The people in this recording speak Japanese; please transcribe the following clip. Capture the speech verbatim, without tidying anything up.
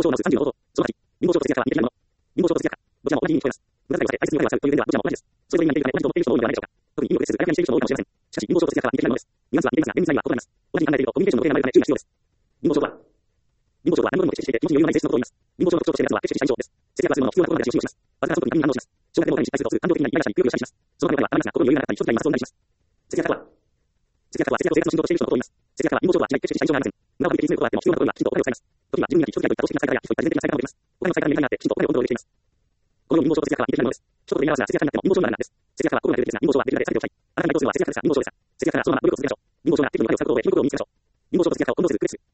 法書を直すさんじゅうの方法。そのはち、貧乏症と節約は似て非なもの。貧乏症と節約。どちらも同じに聞こえます。無駄遣いをして、排出にお金を使うという点ではどちらも同じです。それぞれ今言っている金が同じと思っている人も多いのではないでしょうか。特に意味を決せず、ガラガラにしている人も多いかもしれません。しかし、貧乏症と節約は似て非なものです。ニュアンスは似ていますが、厳密な意味は異なります。同じに考えていると、コミュニケーションのテーマになるため注意が必要です。貧乏症とは、貧乏症は何事にも決してして、気持ちに余裕のない性質のことを言います。貧乏症の特徴として目立つのは、決してした印象です。節約はするものを必要なことまで足をします。わずかな速度に反応します。小学でもお金に失敗するとすぐ感情的になり、イライラしたり、くよくよしたりします。その他の場合は頭が心に余裕がなかったり、一つが今そうなりします。節約とは、節約とは節約と生活の進行としている人のことを言います。節約は貧乏症とは違い、決してした印象がありません。無駄を省きできることがあっても、必要なことにはきちんとお金を使います。時には自分には基礎的な多組織的な再開や基礎的な前提的な再開が起きます。お金の再開が見えなくなって、きちんとお金をコントロールできています。このように貧乏症と節約は似て非なものです。一言で言い表すなら節約になっても貧乏症になるなです。節約は心が出るですが、貧乏症はできるだけ避けておきたい。あなたが意図するのは節約ですか、貧乏症ですか。節約ならそのまま努力を続けましょう。貧乏症ができるのでを使うことで、気の心を見つけましょう。貧乏症と節約をコントロールするクレス。